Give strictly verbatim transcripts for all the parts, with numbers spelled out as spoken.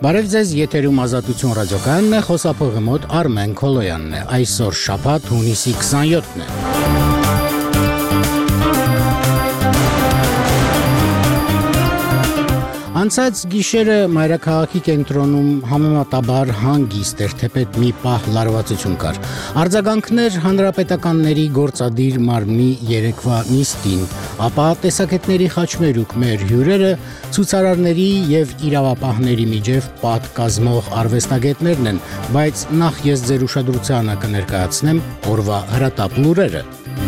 Բարև ձեզ, եթերում Ազատություն ռադիոկայանն է, խոսափողի մոտ Արմեն Քոլոյանն է, այսօր շաբաթ հունիսի քսանյոթն է։ Անցած գիշերը մայրաքաղաքի կենտրոնում համեմատաբար հանգիստ էր, թեպետ մի պահ լարվածություն կար։ Արձագանքներ հանրապետականների գործադիր մարմնի երեկվա նիստին, ապա տեսակետների խաչմերուկ մեր հյուրերը ցուցարարների եւ իրավապահների միջև պատկազմող արվեստագետներն են, բայց նախ ես ձեր ուշադրությանը կներկայացնեմ օրվա հրատապ լուրերը։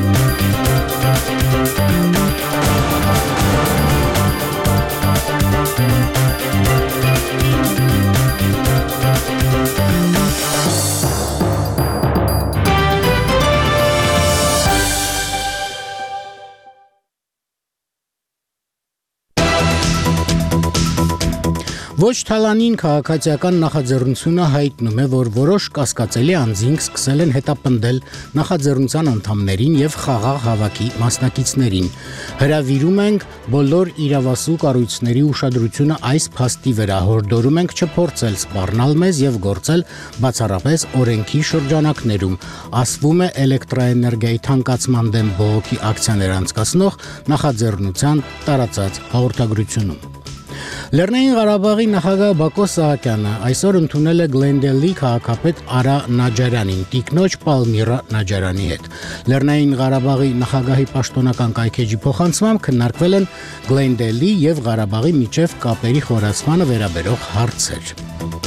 Ոչ թալանին քաղաքացիական նախաձեռնությունը հայտնում է, որ որոշ կասկածելի անձինք սկսել են հետապնդել նախաձեռնության անդամներին եւ խաղաղ հավաքի մասնակիցներին։ Հրավիրում ենք բոլոր իրավասու կառույցների ուշադրությունը այս փաստի վրա, հորդորում ենք չփորձել սպառնալ մեզ եւ գործել բացառապես օրենքի շրջանակներում, ասվում է էլեկտրաէներգիայի թանկացման դեմ բողոքի ակցիաներ անցկացնող նախաձեռնության տարածած հաղորդագրությունում։ Լեռնային Ղարաբաղի նախագահ Բակո Սահակյանը այսօր ընդունել է Գլենդեյլի քաղաքապետ Արա Նաջարյանին, տիկնոջ Պալմիրա Նաջարյանի հետ։ Լեռնային Ղարաբաղի նախագահի պաշտոնական կայքեջի փոխանցմամբ քննարկվել են Գլենդեյլի եւ Ղարաբաղի միջև կապերի խորացմանը վերաբերող հարցեր։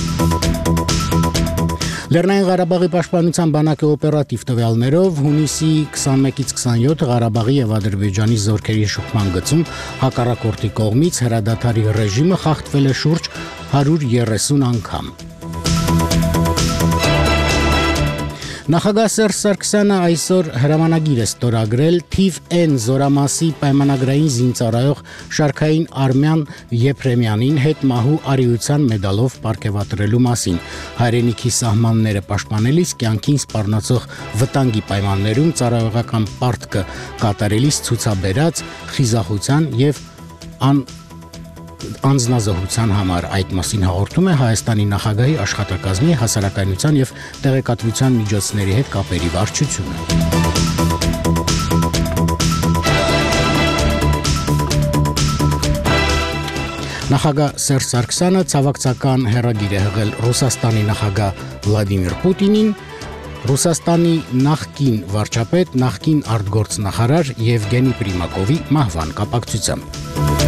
Լեռնային Ղարաբաղի պաշտպանության բանակի օպերատիվ տվյալներով հունիսի քսանմեկից քսանյոթ Ղարաբաղի եւ Ադրբեջանի զորքերի շփման գծում հակառակորդի կողմից հրադադարի ռեժիմը խախտվել է շուրջ հարյուր երեսուն անգամ։ Նախագահ Սերժ Սարգսյանը այսօր հրամանագիր է ստորագրել թիվ N զորամասի պայմանագրային զինծառայող Շարքային Արմյան Եփրեմյանին հետմահու արիության մեդալով պարգևատրելու մասին։ Հայրենիքի սահմանները պաշտպանելիս կյանքին սպառնացող վտանգի պայմաններում ծառայողական պարտքը կատարելիս ցուցաբերած խիզախության եւ ան անձնազոհության համար այդ մասին հաղորդում է Հայաստանի նախագահի աշխատակազմի հասարակայնության եւ տեղեկատվության միջոցների հետ կապերի վարչությունը։ Նախագահ Սերժ Սարգսյանը ցավակցական հեռագիր է հղել Ռուսաստանի նախագահ Վլադիմիր Պուտինին, Ռուսաստանի նախկին վարչապետ, նախկին արտգործնախարար Եվգենի Պրիմակովի մահվան կապակցությամբ։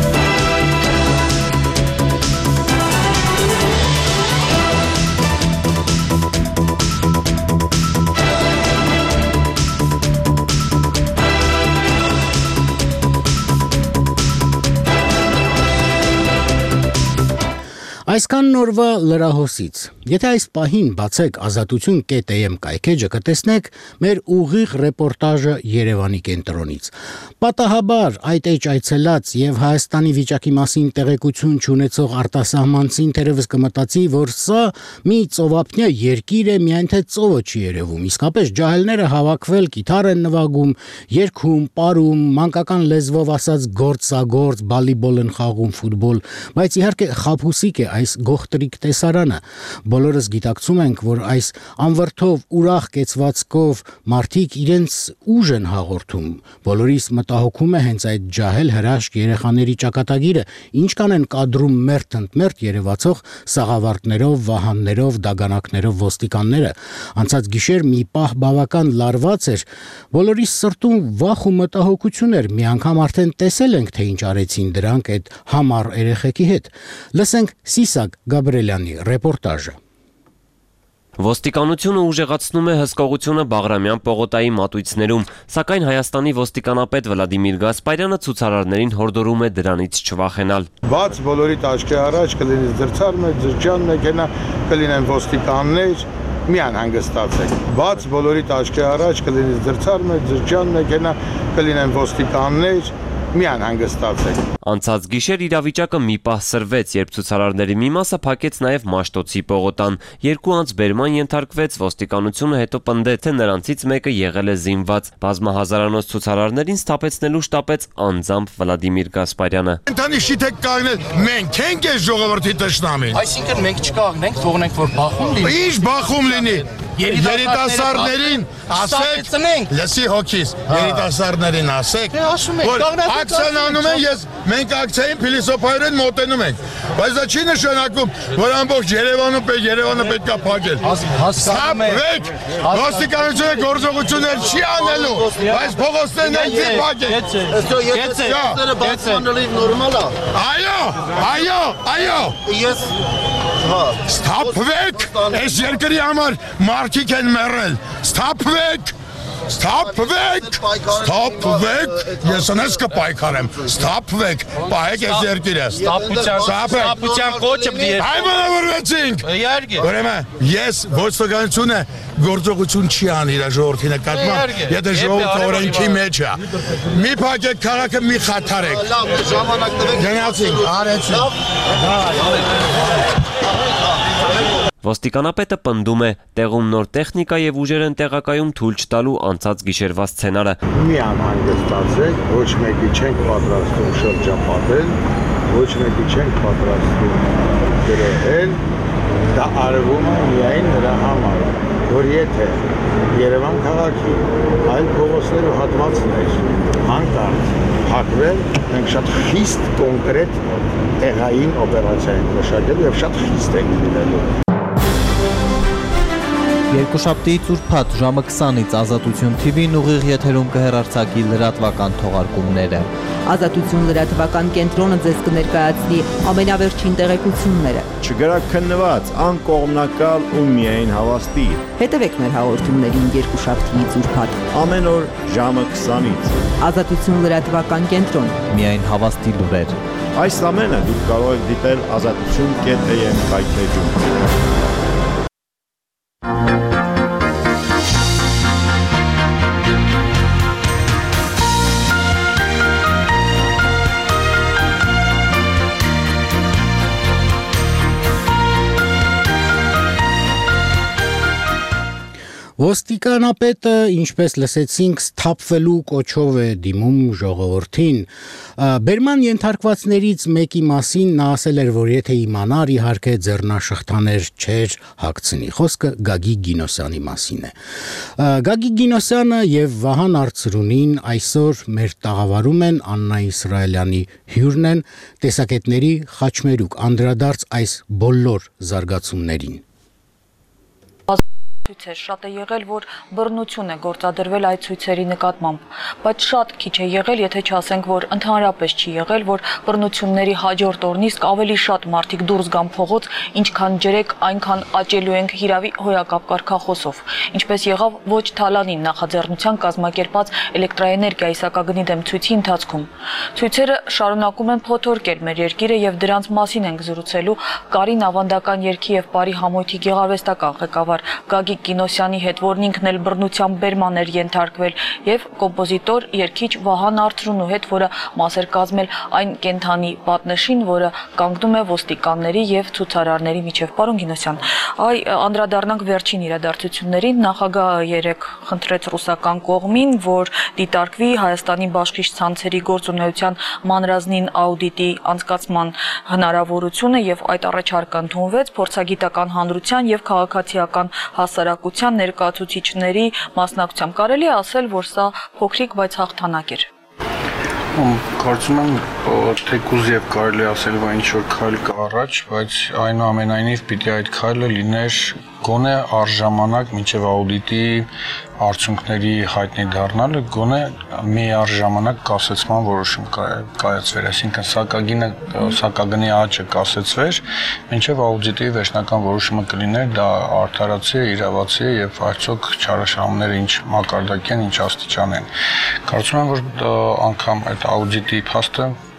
Այսքան նորվա լրահոսից։ Եթե այս պահին բացեք ազատություն կետ am կայքեջը կտեսնեք մեր ուղիղ ռեպորտաժը Երևանի կենտրոնից։ Պատահաբար այդ էջ այցելած եւ Հայաստանի վիճակի մասին տեղեկություն չունեցող արտասահմանցին թերևս կմտածի, որ սա մի ծովափնյա երկիր է, միայն թե ծովը չի երևում։ Իսկապես ջահելները հավաքվել, կիթառ են նվագում, երգում, պարում, մանկական լեզվով ասած գործագործ, բալիբոլ են խաղում, ֆուտբոլ, բայց իհարկե խաբուսիկ է այս գողտրիկ տեսարանը։ Բոլորս գիտակցում ենք, որ այս անվրդով ուրախ կեցվածքով մարդիկ իրենց ուժ են հաղորդում։ Բոլորիս մտահոգում է հենց այդ ջահել հրաշք երեխաների ճակատագիրը, ինչ կանեն կադրում մերթ ընդ մերթ երևացող սաղավարտներով, վահաններով, դագանակներով ոստիկանները։ Անցած գիշեր մի պահ բավական լարված էր, բոլորիս սրտում վախ ու մտահոգություն էր, մի անգամ արդեն տեսել ենք, թե ինչ արեցին դրանք այդ համառ երեխեքի հետ։ Լսենք Սիսակ Գաբրելյանի ռեպորտաժը։ Ոստիկանությունը ուժեղացնում է հսկողությունը Բաղրամյան պողոտայի մատույցներում, սակայն Հայաստանի ոստիկանապետ Վլադիմիր Գասպարյանը ցուցարարներին հորդորում է դրանից չվախենալ։ Բաց բոլորիդ աչքի առաջ կլինի դրցար մեկ, ձրջան մեքենա, կլինեն ոստիկաններ, մի անհանգստացեք։ Բաց բոլորիդ աչքի առաջ կլինի դրցար մեկ, ձրջան մեքենա, կլինեն ոստիկաններ, մի անհանգստացեք։ Անցած գիշեր իրավիճակը մի պահ սրվեց, երբ ցուցարարների մի մասը փակեց նաև Մաշտոցի պողոտան։ Երկու անձ բերման ենթարկվեց, ոստիկանությունը հետո պնդեց, թե նրանցից մեկը եղել է զինված։ Բազմահազարանոց ցուցարարներին սթափեցնելու շտապեց անձամբ Վլադիմիր Գասպարյանը։ Ընտանի շիթեք կանգնել, մենք ենք այս ժողովրդի տշնամին։ Այսինքն մենք չկանգնենք, թողնենք որ բախում լինի։ Ինչ բախում լինի։ Երիտասարդներին ասեք, լսի հոգիս, երիտասարդներին ասեք, որ ակցիան անում են, ես մենք ակցիային փիլիսոփայորեն մոտենում ենք, բայց դա չի նշանակում, որ ամբողջ Երևանը պետք Երևանը պետք է փակել։ Սթափվեք, ոստիկանությունը գործողություններ չի անելու, բայց փողոցներն են չի փակել։ Գեցե, նորմալ է։ Այո, այո, այո։ Ես Սթափվեք, այս երկրի համար մարդիկ են մեռել։ Սթափվեք, սթափվեք, սթափվեք, ես անես կպայքարեմ, սթափվեք, պահեք այս երկիրը։ Սթափության կոչը պիտի երկրի։ Այ բնավորվեցինք։ Ուրեմն, ես ոստիկանությունը գործողություն չի անի իր ժողովրդի նկատմամբ, եթե ժողովուրդը օրենքի մեջ է։ Մի փակեք քաղաքը, մի խաթարեք։ Լավ, ժամանակ տվեք։ Գնացինք, արեցինք։ Ոստիկանապետը պնդում է, տեղում նոր տեխնիկա եւ ուժեր են տեղակայում թույլ չտալու անցած գիշերվա սցենարը։ Մի անհանգստացեք, ոչ մեկի չենք պատրաստում շրջապատել, ոչ մեկի չենք պատրաստում գրել, դա արվում է միայն նրա համար, որ եթե Երևան քաղաքի այլ փողոցներ ու հատվածներ հանկարծ փակվել, մենք շատ խիստ կոնկրետ տեղային օպերացիա ենք մշակել եւ շատ խիստ ենք լինելու։ Երկուշաբթիից ուրբաթ ժամը քսանից Ազատություն թի վին ուղիղ եթերում կհեռարձակի լրատվական թողարկումները։ Ազատություն լրատվական կենտրոնը ձեզ կներկայացնի ամենավերջին տեղեկությունները։ Չգրակ քննված, անկողմնակալ ու միայն հավաստի։ Հետևեք մեր հաղորդումներին երկուշաբթիից ուրբաթ Ամեն օր ժամը քսանից։ Ազատություն լրատվական կենտրոն։ Միայն հավաստի լուրեր։ Այս ամենը դուք կարող եք դիտել ազատություն կետ am կայքեջում։ Ոստիկանապետը, ինչպես լսեցինք, սթափվելու կոչով է դիմում ժողովրդին։ Բերման ենթարկվածներից մեկի մասին նա ասել էր, որ եթե իմանար, իհարկե ձեռնաշղթաներ չէր հագցնի։ Խոսքը Գագիկ Գինոսյանի մասին է։ Գագիկ Գինոսյանը եւ Վահան Արծրունին այսօր մեր տաղավարում են, Աննա Իսրայելյանի հյուրն են, տեսակետների խաչմերուկ, անդրադարձ այս բոլոր զարգացումներին։ Ցույցեր շատ է եղել, որ բռնություն է գործադրվել այդ ցույցերի նկատմամբ, բայց շատ քիչ է եղել, եթե չասենք, որ ընդհանրապես չի եղել, որ բռնությունների հաջորդ օրն իսկ ավելի շատ մարդիկ դուրս գան փողոց, ինչքան ջրեք, այնքան աճելու ենք հիրավի հոյակապ կարգախոսով, ինչպես եղավ ոչ Թալանին նախաձեռնության կազմակերպած էլեկտրաէներգիայի սակագնի դեմ ցույցի ընթացքում։ Ցույցերը շարունակում են փոթորկել մեր երկիրը եւ դրանց մասին ենք զրուցելու Կարին ավանդական երգի եւ բարի համույթի գեղարվեստական ղեկավար Գագիկ Գինոսյանի հետ, որն ինքն էլ բռնության բերման էր ենթարկվել, եւ կոմպոզիտոր, երգիչ Վահան Արծրունու հետ, որը մաս էր կազմել այն կենթանի պատնեշին, որը կանգնում է ոստիկանների եւ ցուցարարների միջև։ Պարոն Գինոսյան, այ անդրադառնանք վերջին իրադարձություններին։ Նախագահը երեկ խնդրեց ռուսական կողմին, որ դիտարկվի Հայաստանի բաշխիչ ցանցերի գործունեության մանրազնին աուդիտի անցկացման հնարավորությունը եւ այդ առաջարկը ընդունվեց փորձագիտական հանրության եւ քաղաքացիական հասարակության ներկայացուցիչների մասնակցությամբ։ Կարելի է ասել, որ սա փոքրիկ, բայց հաղթանակ էր։ Կարծում եմ, թեկուզ եւ կարելի ասել, որ ինչ որ քայլ կա առաջ, բայց այնուամենայնիվ պիտի այդ քայլը լիներ գոնե առժամանակ մինչև աուդիտի արդյունքների հայտնի դառնալը, գոնե մի առժամանակ կասեցման որոշում կայացվեր, այսինքն սակագինը սակագնի աճը կասեցվեր, մինչև աուդիտի վերջնական որոշումը կլիներ, դա արդարացի է, իրավացի է եւ արդյոք չարաշահումները ինչ մակարդակի են, ինչ աստիճան են։ Կարծում եմ, որ անգամ այդ աուդիտի փաստը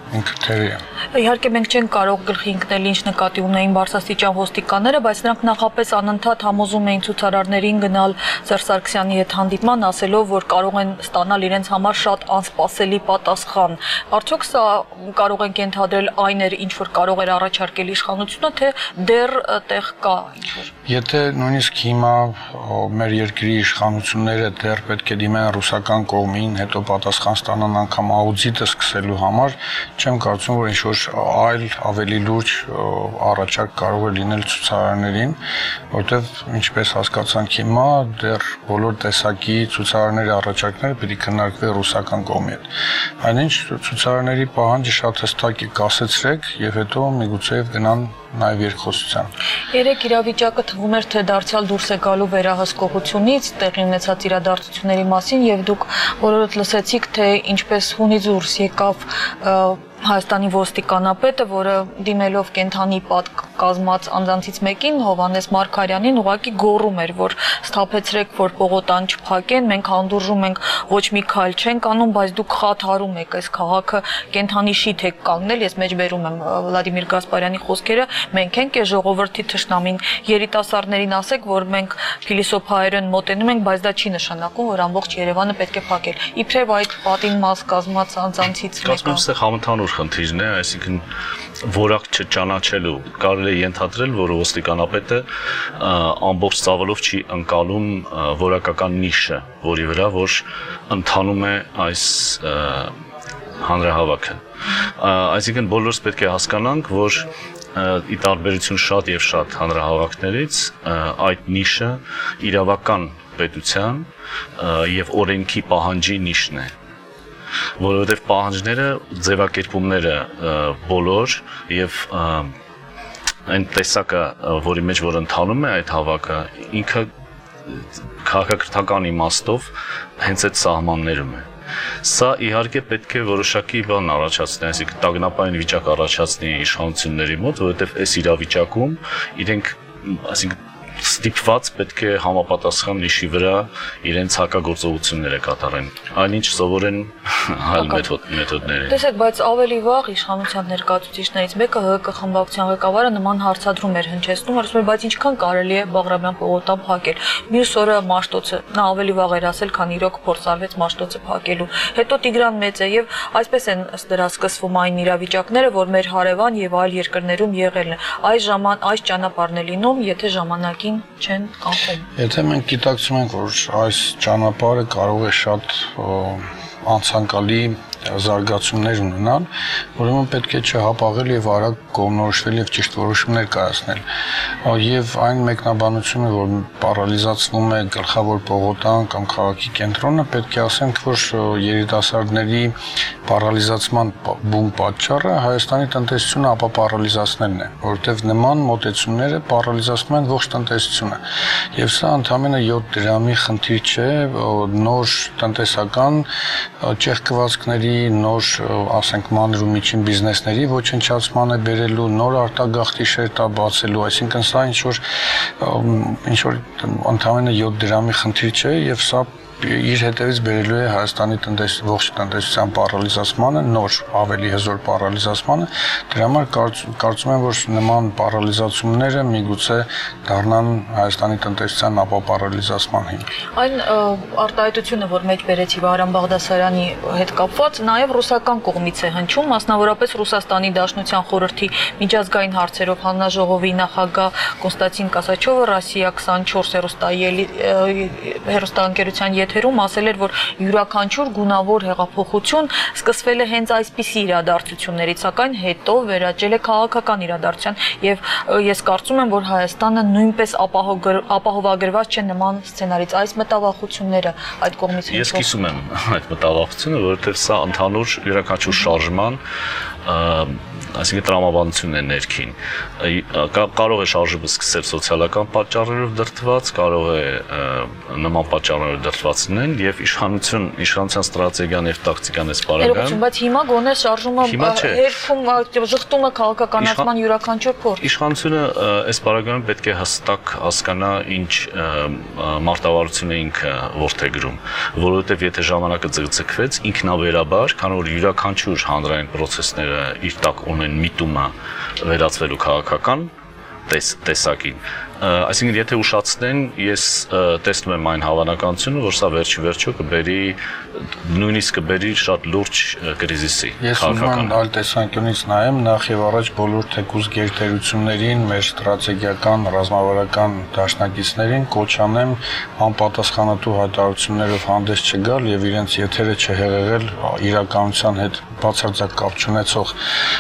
ինքը թերի է։ Իհարկե մենք չենք կարող գլխի ընկնել ինչ նկատի ունեին բարձրաստիճան ոստիկանները, բայց նրանք նախապես անընդհատ համոզում էին ցուցարարներին գնալ Սերժ Սարգսյանի հետ հանդիպման, ասելով, որ կարող են ստանալ իրենց համար շատ անսպասելի պատասխան։ Արդյոք սա կարող ենք ենթադրել այն էր, ինչ որ կարող էր առաջարկել իշխանությունը, թե դեռ տեղ կա ինչ-որ։ Եթե նույնիսկ հիմա մեր երկրի իշխանությունները դեռ պետք է դիմեն ռուսական կողմին, հետո պատասխան ստանան անգամ աուդիտը սկսելու համար, չեմ կարծում, որ ինչ-որ այլ ավելի լուրջ առաջարկ կարող է լինել ցուցարարներին, որտեղ ինչպես հասկացանք հիմա, դեռ բոլոր տեսակի ցուցարարների առաջարկները պետք է քննարկվի ռուսական կողմի հետ։ Այնինչ ցուցարարների պահանջը շատ հստակ է, կասեցրեք եւ հետո միգուցե գնան նաև երկխոսության։ Երեք իրավիճակը թվում էր, թե դարձյալ դուրս է գալու վերահսկողությունից, տեղի ունեցած իրադարձությունների մասին եւ դուք բոլորդ լսեցիք, թե ինչպես հունից դուրս եկավ Հայաստանի ոստիկանապետը, որը դիմելով կենթանի պատ կազմած անձանցից մեկին, Հովհաննես Մարգարյանին, ուղղակի գոռում էր, որ սթափեցրեք, որ պողոտան չփակեն, մենք հանդուրժում ենք, ոչ մի քայլ չենք անում, բայց դուք խաթարում եք այս քաղաքը, կենթանի շիթ եք կանգնել, ես մեջբերում եմ Վլադիմիր Գասպարյանի խոսքերը, մենք ենք այս ժողովրդի թշնամին, երիտասարդներին ասեք, որ մենք փիլիսոփայերեն մոտենում ենք, բայց դա չի նշանակում, որ ամբողջ Երևանը պետք է փակել։ Իբրև այդ պատին մաս կազմած անձանցից մեկը խնդիրն է, այսինքն որակ չճանաչելու, կարելի է ենթադրել, որ ոստիկանապետը ամբողջ ծավալով չի ընկալում որակական նիշը, որի վրա որ ընթանում է այս հանրահավաքը։ Այսինքն բոլորս պետք է հասկանանք, որ ի տարբերություն շատ եւ շատ հանրահավաքներից այդ նիշը իրավական պետության եւ օրենքի պահանջի նիշն է, որովհետև պահանջները, ձևակերպումները բոլոր եւ այն տեսակը, որի մեջ որ ընթանում է այդ հավաքը, ինքը քաղաքակրթական իմաստով հենց այդ սահմաններում է։ Սա իհարկե պետք է որոշակի բան առաջացնի, այսինքն տագնապային վիճակ առաջացնի իշխանությունների մոտ, որովհետև այս իրավիճակում իրենք, այսինքն ստիպված պետք է համապատասխան նիշի վրա իրենց հակագործողությունները կատարեն, այնինչ սովորեն այլ մեթոդներ են։ Տեսեք, բայց ավելի վաղ իշխանության ներկայացուցիչներից մեկը ՀՀԿ խմբակցության ղեկավարը նման հարցադրում էր հնչեցնում, ասում էր, բայց ինչքան կարելի է Բաղրամյան պողոտան փակել։ Մյուս օրը Մաշտոցը, նա ավելի վաղ էր ասել, քան իրոք փորձարվեց Մաշտոցը փակելու։ Հետո Տիգրան Մեծը եւ այսպես են ըստ դրա սկսվում այն իրավիճակները, որ մեր հարևան եւ այլ երկրներում եղել են։ Այս ժաման այս ճանապարհն է լինում, եթե ժամանակի չեն կանխում։ Եթե մենք գիտակցում ենք, որ այս ճանապարհը կարող է շատ անցանկալի զարգացումներ ունենալ, ուրեմն պետք է չհապաղել եւ արագ կողմնորոշվել եւ ճիշտ որոշումներ կայացնել։ Եվ այն մեկնաբանությունը, որ պարալիզացվում է գլխավոր պողոտան կամ քաղաքի կենտրոնը, պետք է ասենք, որ երիտասարդների պարալիզացման բուն պատճառը Հայաստանի տնտեսությունը ապապարալիզացնելն է, որովհետեւ նման մոտեցումները պարալիզացնում են ողջ տնտեսությունը։ Եվ սա ընդհանրապես յոթ դրամի խնդիր չէ, նոր տնտեսական ճեղքվածքների, նոր, ասենք, մանր ու միջին բիզնեսների ոչնչացման է բերելու, նոր արտագաղթի շերտա բացելու, այսինքն սա ինչ-որ ինչ-որ ընդհանրապես յոթ դրամի խնդիր չէ եւ սա իր հետևից բերելու է Հայաստանի տնտես ողջ տնտեսության պարալիզացմանը, նոր ավելի հզոր պարալիզացմանը, դրա համար կարծում եմ, որ նման պարալիզացումները միգուցե դառնան Հայաստանի տնտեսության ապապարալիզացման հիմք։ Այն արտահայտությունը, որ մեջ բերեցի Վահրամ Բաղդասարյանի հետ կապված, նաև ռուսական կողմից է հնչում, մասնավորապես Ռուսաստանի Դաշնության խորհրդի միջազգային հարցերով հանձնաժողովի նախագահ Կոնստանտին Կասաչովը Ռոսիա քսանչորս հեռուստայի հեռուստաընկերության եթերում ասել էր, որ յուրաքանչյուր գունավոր հեղափոխություն սկսվել է հենց այսպիսի իրադարձություններից, սակայն հետո վերաճել է քաղաքական իրադարձության եւ ես կարծում եմ, որ Հայաստանը նույնպես ապահովագրված չէ նման սցենարից, այս մտավախությունները այդ կողմից։ Ես կիսում եմ այդ մտավախությունը, որովհետեւ սա ընդհանուր յուրաքանչյուր շարժման այսինքն տրամաբանությունն է ներքին։ Կարող է շարժումը սկսել սոցիալական պատճառերով դրդված, կարող է նման պատճառներով դրդված լինել եւ իշխանություն, իշխանության ստրատեգիան եւ տակտիկան էս բարակայում։ Բայց հիմա գոնե շարժումը հերքում ժխտումը քաղաքականացման յուրաքանչյուր փորձ։ Իշխանությունը էս բարակայում պետք է հստակ հասկանա ինչ մարտավարություն է ինքը որդեգրում, որովհետեւ եթե ժամանակը ձգձգվեց ինքնաբերաբար, քանի որ յուրաքանչյուր հանրային process-ները ընկերները իր տակ ունեն միտումը վերածվելու քաղաքական տես, տեսակին։ Այսինքն եթե ուշացնեն, ես տեսնում եմ այն հավանականությունը, որ սա վերջի վերջո կբերի նույնիսկ կբերի շատ լուրջ կրիզիսի Ես ուզում եմ այլ տեսանկյունից նայեմ, նախ եւ առաջ բոլոր թեկուզ գերտերություններին, մեր ստրատեգիական ռազմավարական դաշնակիցներին կոչ անեմ անպատասխանատու հայտարարություններով հանդես չգալ եւ իրենց եթերը չհեղեղել իրականության հետ բացարձակ կապ չունեցող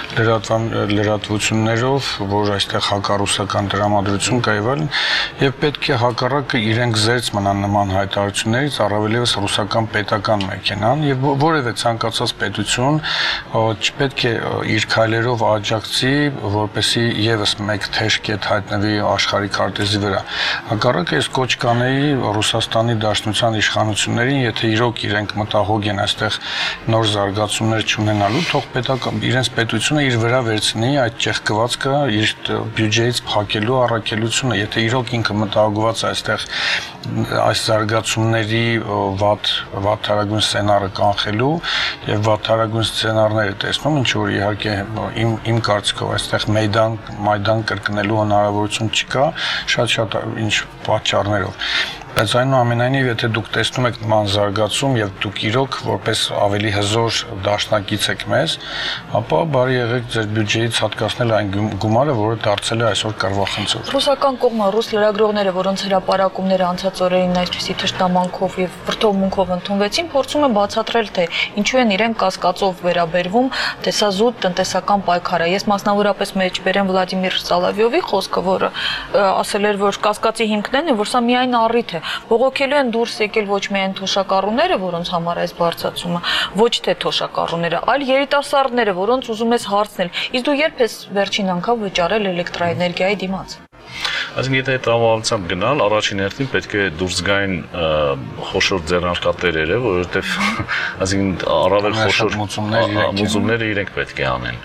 լրատվություններով, որ այստեղ հակառուսական դրամատրություն կա եւ պետք է հակառակը իրենք զերծ մնան նման հայտարարություններից, առավելևս ռուսական պետական մեքենան եւ որևէ ցանկացած պետություն չպետք է իր քայլերով աջակցի, որպեսզի եւս մեկ թեժ կետ հայտնվի աշխարհի քարտեզի վրա։ Հակառակը ես կոչ կանեի Ռուսաստանի Դաշնության իշխանություններին, եթե իրոք իրենք մտահոգ են այստեղ նոր զարգացումներ չունենալու, թող պետական իրենց պետությունը իր վրա վերցնի այդ ճեղքվածքը իր բյուջեից փակելու առաքելությունը, եթե իրոք ինքը մտահոգված է այստեղ այս զարգացումների վատ վատթարագույն սցենարը կանխելու եւ վատթարագույն սցենարները տեսնում, ինչ որ իհարկե իմ իմ կարծիքով այստեղ մեյդան մայդան կրկնելու հնարավորություն չկա, շատ-շատ ինչ պատճառներով։ Բայց այնուամենայնիվ, եթե դուք տեսնում եք նման զարգացում եւ դուք իրոք որպես ավելի հզոր դաշնակից եք մեզ, ապա բարի եղեք ձեր բյուջեից հատկացնել այն գումարը, որը դարձել է այսօր կռվախնդիր։ Ռուսական կողմը, ռուս լրագրողները, որոնց հրապարակումները անցած օրերին այսպիսի թշնամանքով եւ վրդովմունքով ընդունվեցին, փորձում են բացատրել, թե ինչու են իրեն կասկածով վերաբերվում, թե սա զուտ տնտեսական պայքար է։ Ես մասնավորապես մեջ բերեմ Վլադիմիր Սալավյովի խոսքը, որը ասել էր, որ կասկածի հիմքն են, որ սա միայն առիթ է։ Բողոքելու են դուրս եկել ոչ միայն թոշակառուները, որոնց համար այս բարձրացումը, ոչ թե թոշակառուները, այլ երիտասարդները, որոնց ուզում ես հարցնել, իսկ դու երբ ես վերջին անգամ վճարել էլեկտրաէներգիայի դիմաց։ Այսինքն եթե տրամաբանությամբ գնալ, առաջին հերթին պետք է դուրս գային խոշոր ձեռնարկատերերը, որովհետև այսինքն առավել խոշոր մուծումները իրենք պետք է անեն։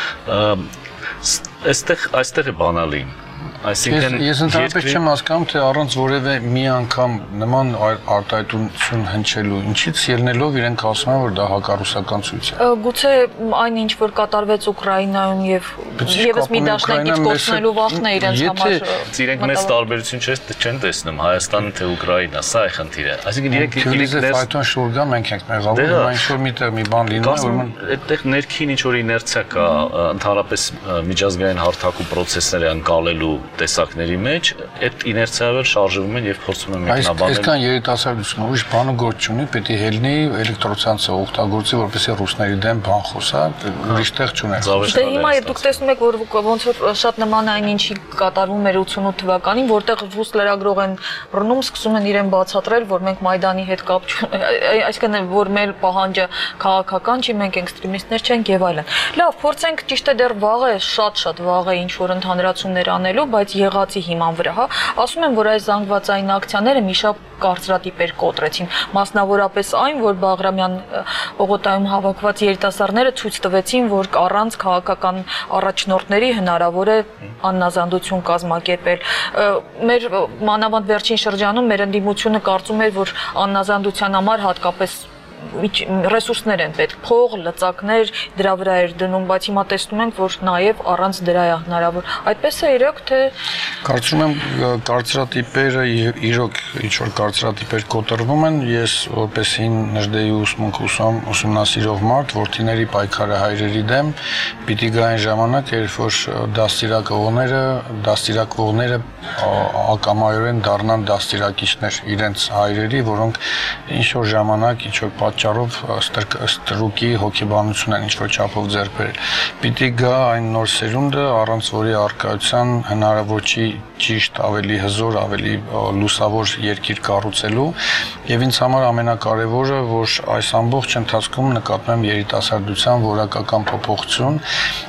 Այստեղ այստեղ է բանալին։ Այսինքն ես ընդհանրապես չեմ հասկանում, թե առանց որևէ մի անգամ նման արտահայտություն հնչելու, ինչից ելնելով իրենք ասում են, որ դա հակառուսական ցույց է։ Գուցե այն ինչ որ կատարվեց Ուկրաինայում եւ եւս մի դաշնակից կոչնելու վախն է իրենց համար։ Իրենք մեծ տարբերություն չեն տեսնում Հայաստանը թե Ուկրաինա, սա է խնդիրը։ Այսինքն իրենք իրենք ֆայտոն շուրգա մենք ենք մեղավոր, այն ինչ որ միտեղ մի բան լինում է, ուրեմն այդտեղ ներքին ինչ որ իներցիա կա, ընդհանրապես միջազգային հարթակու process-ները անցալելու տեսակների մեջ, այդ իներցիայով շարժվում են եւ փորձում են մեկնաբանել։ Այսքան երիտասարդություն ուրիշ բանը գործ չունի, պետք է ելնի էլեկտրոցանցը օգտագործի, որպեսզի ռուսների դեմ բան խոսա, ուրիշ տեղ չունի։ Դե հիմա դուք տեսնում եք, որ ոնց որ շատ նման այն ինչի կատարվում էր ութսունութ թվականին, որտեղ ռուս լրագրող են բռնում, սկսում են իրեն բացատրել, որ մենք Մայդանի հետ կապ չունենք, այսինքն որ մեր պահանջը քաղաքական չի, մենք էքստրեմիստներ չենք եւ այլն։ Լավ, փորձենք ճիշտ է դեռ վաղ է, շատ-շատ վաղ է ինչ որ ընդհանրացումներ անելու, բայց եղածի հիման վրա, հա, ասում են, որ այս զանգվածային ակցիաները մի շարք կարծրատիպեր կոտրեցին, մասնավորապես այն, որ Բաղրամյան պողոտայում հավաքված երիտասարդները ցույց տվեցին, որ առանց քաղաքական առաջնորդների հնարավոր է աննազանդություն կազմակերպել։ Մեր մանավանդ վերջին շրջանում մեր ընդդիմությունը կարծում էր, որ աննազանդության համար հատկապես ռեսուրսներ են պետք, փող, լծակներ, դրա վրա էր դնում, բայց հիմա տեսնում ենք, որ նաև առանց դրա է հնարավոր։ Այդպես է իրոք, թե կարծում եմ կարծրատիպերը իրոք ինչ որ կարծրատիպեր կոտրվում են, ես որպես հին Նժդեի ուսմունք ուսամ ուսումնասիրող մարդ, որդիների պայքարը հայրերի դեմ, պիտի գա այն ժամանակ, երբ որ դաստիարակողները, դաստիարակողները ակամայորեն դառնան դաստիարակիչներ իրենց հայրերի, որոնք ինչ որ ժամանակ, ինչ որ պատճառով ստրուկի հոգեբանություն են ինչ-որ չափով ձեռք բերել։ Պիտի գա այն նոր սերունդը, առանց որի առկայության հնարավոր չի ճիշտ, ավելի հզոր, ավելի լուսավոր երկիր կառուցելու, եւ ինձ համար ամենակարևորը, որ այս ամբողջ ընթացքում նկատում եմ երիտասարդության որակական փոփոխություն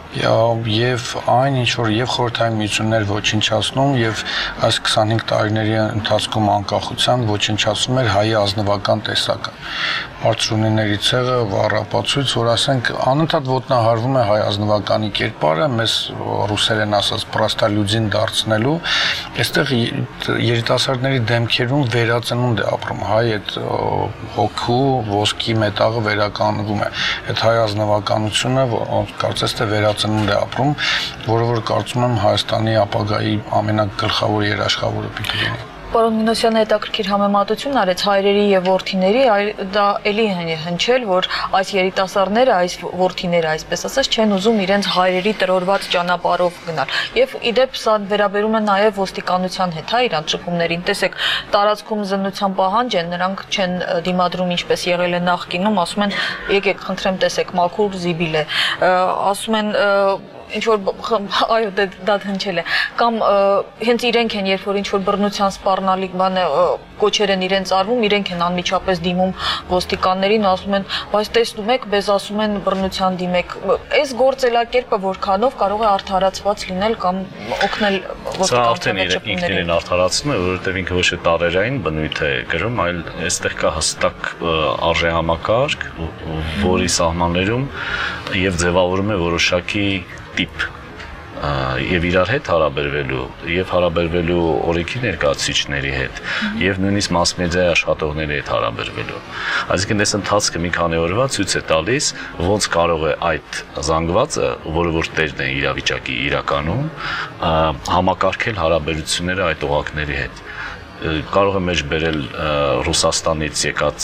եւ այն ինչ որ եւ խորհրդային միություններ ոչնչացնում եւ այս քսանհինգ տարիների ընթացքում անկախության ոչնչացում էր հայ ազնվական տեսակը արծրունիների ցեղը վառապացույց որ ասենք անընդհատ ոտնահարվում է հայ ազնվականի կերպարը մեզ ռուսերեն ասած պրաստալյուդին դարձնելու այստեղ երիտասարդների դեմքերում վերածնունդ է ապրում հայ այդ հոգու ոսկի մետաղը վերականգնվում է։ Այդ հայ ազնվականությունը կարծես թե վերածնունդ է ապրում, որը որ կարծում եմ Հայաստանի ապագայի ամենագլխավոր երաշխավորը պիտի լինի։ Պարոն Մինոսյանը հետաքրքիր համեմատություն արեց հայրերի եւ որդիների, դա էլի հնչել, որ այս երիտասարդները, այս որդիները, այսպես ասած, չեն ուզում իրենց հայրերի տրորված ճանապարհով գնալ։ Եվ իդեպ սա վերաբերում է նաեւ ոստիկանության հետ, հա, իրանց շփումներին։ Տեսեք, տարածքում զննության պահանջ են, նրանք չեն դիմադրում ինչպես եղել է նախկինում, ասում են, եկեք, խնդրեմ, տեսեք, մաքուր զիբիլ է։ Ասում են ինչ որ այո դա հնչել է կամ հենց իրենք են երբ որ ինչ որ բռնության սպառնալիք բանը կոչեր են իրենց արվում իրենք են անմիջապես դիմում ոստիկաններին ասում են բայց տեսնում եք բեզ ասում են բռնության դիմեք այս գործելակերպը որքանով կարող է արդարացված լինել կամ օգնել ոստիկանությանը ինքնին արդարացնում է որովհետև ինքը ոչ թե տարերային բնույթ է գրում այլ այստեղ կա հստակ արժեհամակարգ որի սահմաններում եւ ձևավորում է որոշակի տիպ եւ իրար հետ հարաբերվելու եւ հարաբերվելու օրենքի ներկայացուցիչների հետ եւ նույնիսկ մաս մեդիայի աշխատողների հետ հարաբերվելու այսինքն այս ընթացքը մի քանի օրվա ցույց է տալիս ոնց կարող է այդ զանգվածը որը որ տերն է իրավիճակի իրականում համակարգել հարաբերությունները այդ օղակների հետ կարող է մեջ բերել Ռուսաստանից եկած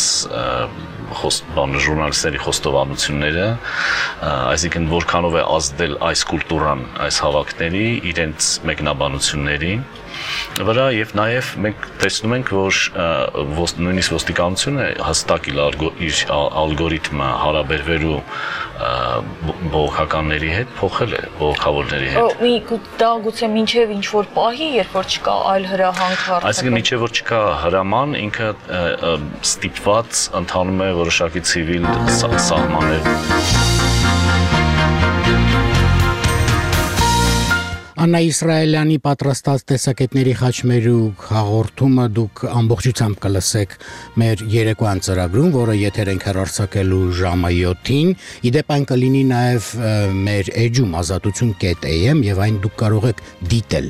բան ժուրնալիստների խոստովանությունները, այսինքն որքանով է ազդել այս կուլտուրան, այս հավաքների իրենց մեկնաբանությունների վրա եւ նաեւ մենք տեսնում ենք, որ նույնիսկ ոստիկանությունը հստակ իր ալգորիթմը հարաբերվելու բողոքականների հետ փոխել է, բողոքավորների հետ։ Մի դա գուցե մինչեւ ինչ որ պահի, երբ որ չկա այլ հրահանգ հարցը։ Այսինքն մինչեւ որ չկա հրաման, ինքը ստիպված ընթանում է որոշակի ցիվիլ սահմաններ։ Աննա Իսրայելյանի պատրաստած տեսակետների խաչմերուկ հաղորդումը դուք ամբողջությամբ կլսեք մեր երեկոյան ծրագրում, որը եթեր ենք հեռարձակելու ժամը յոթին, իդեպ այն կլինի նաև մեր էջում ազատություն կետ էյ էմ եւ այն դուք կարող եք դիտել։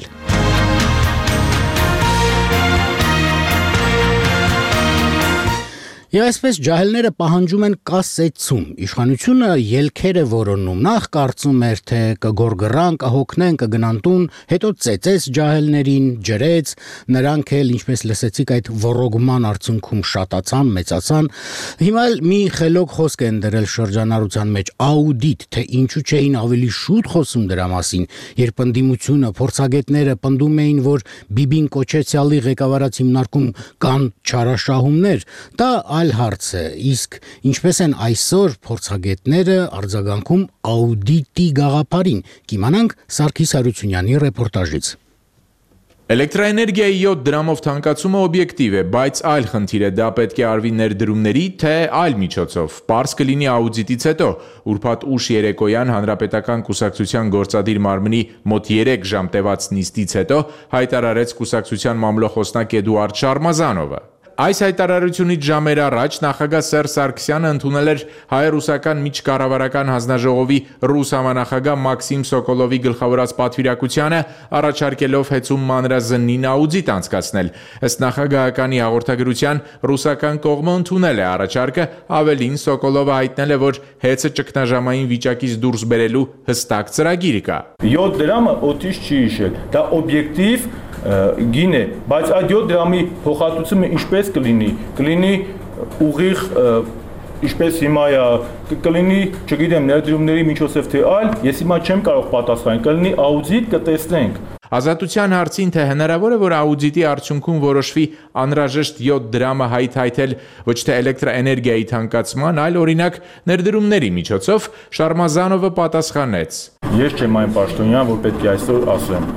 Եվ այսպես ջահելները պահանջում են կասեցում, իշխանությունը ելքեր է որոնում, նախ կարծում էր, թե կգորգռան, կհոգնեն, կգնան տուն, հետո ծեծեց ջահելներին, ջրեց, նրանք էլ, ինչպես լսեցիք, այդ ոռոգման արդյունքում շատացան, մեծացան, հիմա էլ մի խելոք խոսք են դրել շրջանառության մեջ, աուդիտ, թե ինչու չէին ավելի շուտ խոսում դրա մասին, երբ ընդդիմությունը, փորձագետները պնդում էին, որ Բիբին կոչեցյալի ղեկավարած հիմնարկում կան չարաշահումներ, դա այլ հարց է, իսկ ինչպես են այսօր փորձագետները արձագանքում աուդիտի գաղափարին, կիմանանք Սարգիս Հարությունյանի ռեպորտաժից։ Էլեկտրաէներգիայի յոթ դրամով թանկացումը օբյեկտիվ է, բայց այլ խնդիր է, դա պետք է արվի ներդրումների, թե այլ միջոցով։ Պարզ կլինի աուդիտից հետո, ուրբաթ ուշ երեկոյան Հանրապետական կուսակցության գործադիր մարմնի մոտ երեք ժամ տևած նիստից հետո հայտարարեց կուսակցության մամլոխոսնակ Էդուարդ Շարմազանովը։ Այս հայտարարությունից ժամեր առաջ նախագահ Սերժ Սարգսյանը ընդունել էր հայ-ռուսական միջկառավարական հանձնաժողովի ռուս համանախագահ Մաքսիմ Սոկոլովի գլխավորած պատվիրակությանը առաջարկելով հեծում մանրազնին աուդիտ անցկացնել։ Ըստ նախագահականի հաղորդագրության ռուսական կողմը ընդունել է առաջարկը, ավելին Սոկոլովը հայտնել է, որ հեծը ճգնաժամային վիճակից դուրս բերելու հստակ ծրագիր կա։ յոթ դրամը օտիշ չի հիշել, դա օբյեկտիվ գին է, բայց այդ յոթ դրամի փոխհատուցումը ինչպես կլինի, կլինի ուղիղ, ինչպես հիմա է, կլինի, չգիտեմ, ներդրումների միջոցով թե այլ, ես հիմա չեմ կարող պատասխանել, կլինի աուդիտ, կտեսնենք։ Ազատության հարցին, թե հնարավոր է, որ աուդիտի արդյունքում որոշվի անհրաժեշտ յոթ դրամը հայթայթել ոչ թե էլեկտրաէներգիայի թանկացման, այլ օրինակ ներդրումների միջոցով, Շարմազանովը պատասխանեց. Ես չեմ այն պաշտոնյան, որ պետք է այսօր ասեմ։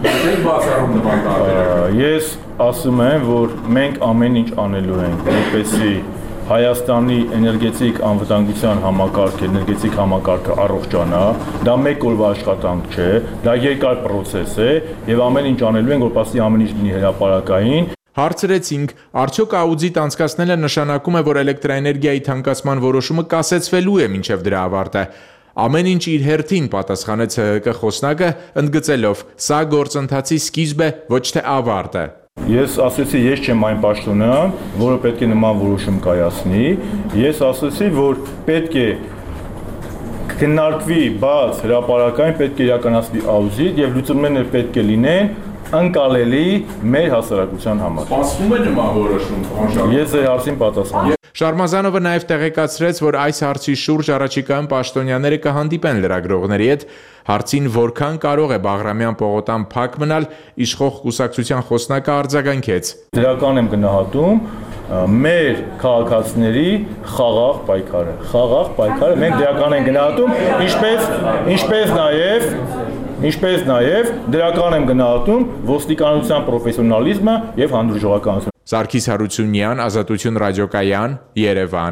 Ես ասում եմ, որ մենք ամեն ինչ անելու ենք, որպեսզի Հայաստանի էներգետիկ անվտանգության համակարգը, էներգետիկ համակարգը առողջանա, դա մեկ օրվա աշխատանք չէ, դա երկար process է եւ ամեն ինչ անելու ենք, որպեսզի ամեն ինչ լինի հրապարակային։ Հարցրեցինք, արդյոք աուդիտ անցկացնելը նշանակում է, որ էլեկտրաէներգիայի թանկացման որոշումը կասեցվելու է մինչև դրա ավարտը։ Ամեն ինչ իր հերթին պատասխանեց ՀՀԿ խոսնակը, ընդգծելով, սա գործընթացի սկիզբ է, ոչ թե ավարտ է։ Ես ասեցի, ես չեմ այն պաշտոնյան, որը պետք է նման որոշում կայացնի։ Ես ասեցի, որ պետք է քննարկվի բաց հրապարակային, պետք է իրականացվի աուդիտ եւ լուծումներն պետք է լինեն անկալելի մեր հասարակության համար։ Սպասվում է նման որոշում։ Ես ձեր հարցին պատասխանում։ Շարմազանովը նաև տեղեկացրեց, որ այս հարցի շուրջ առաջիկայում պաշտոնյաները կհանդիպեն լրագրողների հետ, հարցին որքան կարող է Բաղրամյան պողոտան փակ մնալ, իշխող կուսակցության խոսնակը արձագանքեց։ Դրական եմ գնահատում մեր քաղաքացիների խաղաղ պայքարը։ Խաղաղ պայքարը մենք դրական ենք գնահատում, ինչպես ինչպես նաև ինչպես նաև դրական եմ գնահատում ոստիկանության պրոֆեսիոնալիզմը եւ հանդուրժողականությունը։ Սարգիս Հարությունյան, Ազատություն ռադիոկայան, Երևան։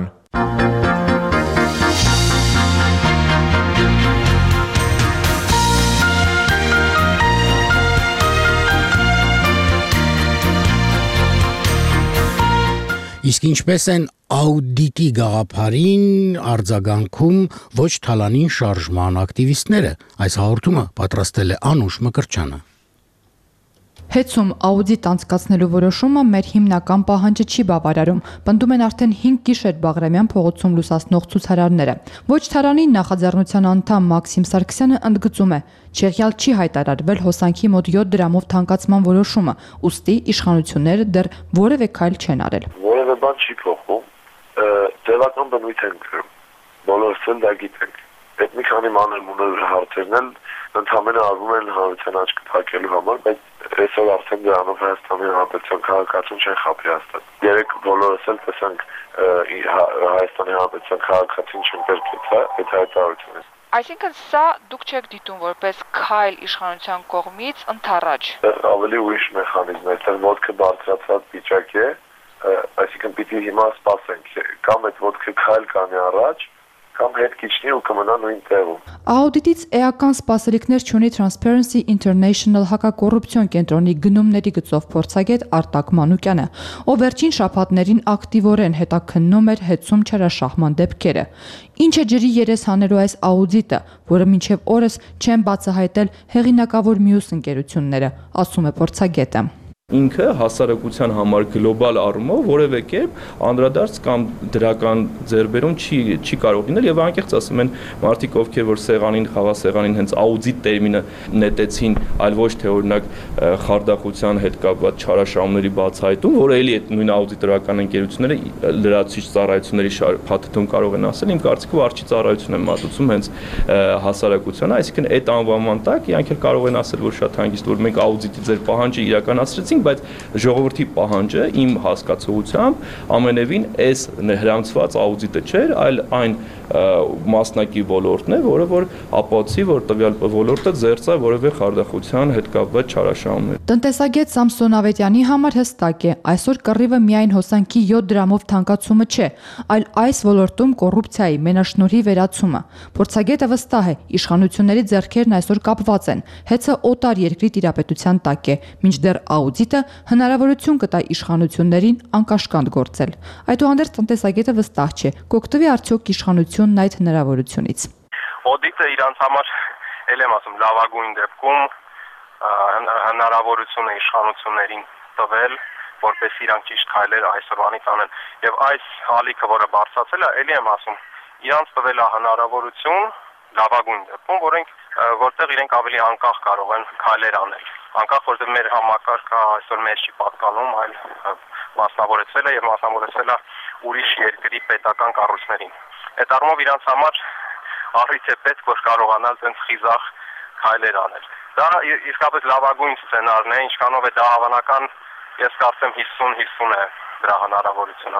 Իսկ ինչպես են աուդիտի գաղափարին արձագանքում ոչ թալանին շարժման ակտիվիստները, այս հաղորդումը պատրաստել է Անուշ Մկրտչյանը։ Հետում աուդիտ անցկացնելու որոշումը մեր հիմնական պահանջը չի բավարարում, պնդում են արդեն հինգ գիշեր Բաղրամյան փողոցում լուսացնող ցուցարարները։ Ոչ թարանի նախաձեռնության անդամ Մաքսիմ Սարգսյանը ընդգծում է, Չեղյալ չի հայտարարվել հոսանքի մոտ յոթ դրամով թանկացման որոշումը, ուստի իշխանությունները դեռ որևէ քայլ չեն արել։ Որևէ բան չի փոխվում, ձևական բնույթ են կրում, բոլորս էլ դա գիտենք։ Այդ մի քանի մանր-մունր հարցերն էլ ընդհանրապես արվում են հանրության աչքը փակելու համար, բայց այսօր արդեն դրանով Հայաստանի Հանրապետության քաղաքացուն չեն խաբի հաստատ։ Երեք բոլորս էլ տեսանք Հայաստանի Հանրապետության քաղաքացին չընդգրկեց այդ հայտարարությունը։ Այսինքն սա դուք չեք դիտում որպես քայլ իշխանության կողմից ընդառաջ։ Ավելի ուրիշ մեխանիզմ է, այստեղ ոտքը բարձրացած վիճակ է, այսինքն պիտի հիմա սպասենք, կամ այդ ոտքը քայլ կանի առաջ, կամ հետ քիչնի ու կմնա նույն տեղում։ Աուդիտից էական սպասելիքներ չունի Transparency International հակակոռուպցիոն կենտրոնի գնումների գծով փորձագետ Արտակ Մանուկյանը, ով վերջին շաբաթներին ակտիվորեն հետաքննում էր հետցում չարաշահման դեպքերը։ Ինչ է ջրի երես հանելու այս աուդիտը, որը մինչև օրս չեն բացահայտել հեղինակավոր մյուս ընկերությունները, ասում է փորձագետը։ Ինքը հասարակության համար գլոբալ առումով որևէ կերպ անդրադարձ կամ դրական ձեռբերում չի չի կարող լինել եւ անկեղծ ասում են մարդիկ ովքեր որ սեղանին խաղասեղանին հենց աուդիտ տերմինը նետեցին, այլ ոչ թե օրինակ խարդախության հետ կապված չարաշահումների բացահայտում, որը էլի այդ նույն աուդիտորական ընկերությունները լրացուցիչ ծառայությունների փաթեթում կարող են ասել, իմ կարծիքով արժի ծառայություն են մատուցում հենց հասարակությանը, այսինքն այդ անվանման տակ իրանք էլ կարող են ասել, որ շատ հանգիստ որ մենք աուդիտի ձեր պահանջը իրականացրեցինք, բայց ժողովրդի պահանջը իմ հասկացողությամբ ամենևին այս հրանցված աուդիտը չէր, այլ այն մասնակի ոլորտն է, որը որ ապացուցի, որ տվյալ ոլորտը ձեռծա որևէ խարդախության հետ կապված չարաշահումներ։ Տնտեսագետ Սամսոն Ավետյանի համար հստակ է, այսօր կռիվը միայն հոսանքի յոթ դրամով թանկացումը չէ, այլ այս ոլորտում կոռուպցիայի մենաշնորհի վերացումը։ Փորձագետը վստահ է, իշխանությունների ձեռքերն այսօր կապված են, հեծը օտար երկրի տիրապետության տակ է, մինչդեռ աուդիտը հնարավորություն կտա իշխանություններին անկաշկանդ գործել։ Այդուհանդերձ տնտեսագետը վստահ չէ, կօգտվի արդյոք իշխանությունն այդ հնարավորությունից։ Օդիտը իրանց համար ել եմ ասում լավագույն դեպքում հնարավորություն է իշխանություններին տվել, որպես իրանք ճիշտ քայլեր այսօրվանից անեն։ Եվ այս հալիքը, որը բարձրացել է, ելի եմ ասում, իրանց տվել է հնարավորություն լավագույն դեպքում, որենք որտեղ իրենք ավելի անկախ կարող են քայլեր անել։ Անկախ որտեղ մեր համակարգը այսօր մեզ չի պատկանում, այլ մասնավորեցվել է եւ մասնավորեցվել է ուրիշ երկրի պետական կառույցներին։ Այդ առումով իրանց համար առիթ է պետք, որ կարողանալ այդպես խիզախ քայլեր անել։ Դա իսկապես լավագույն սցենարն է, ինչքանով է դա հավանական, ես կարծեմ հիսուն հիսուն է դրա հնարավորությունը։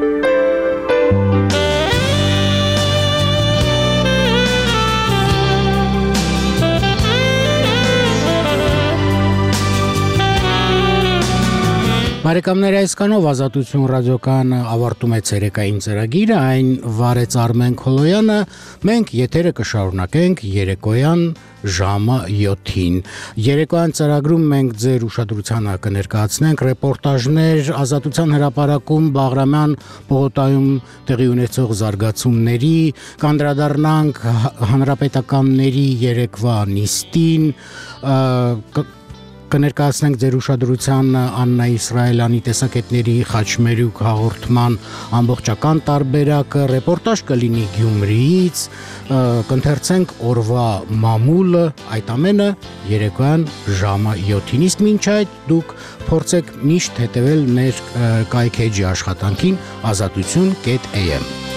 Բարեկամներ, այսքանով Ազատություն ռադիոկայանը ավարտում է ցերեկային ծրագիրը, այն վարեց Արմեն Քոլոյանը, մենք եթերը կշարունակենք երեկոյան ժամը յոթին։ Երեկոյան ծրագրում մենք ձեր ուշադրությանը կներկայացնենք ռեպորտաժներ Ազատության հրապարակում Բաղրամյան պողոտայում տեղի ունեցող զարգացումների, կանդրադառնանք հանրապետականների երեկվա նիստին, Կներկայացնենք ձեր ուշադրության Աննա Իսրայելյանի տեսակետների խաչմերուկ հաղորդման ամբողջական տարբերակը, ռեպորտաժ կլինի Գյումրիից, կընթերցենք օրվա մամուլը, այդ ամենը երեկոյան ժամը յոթին, իսկ մինչ այդ դուք փորձեք միշտ հետևել մեր կայք էջի աշխատանքին ազատություն կետ էյ էմ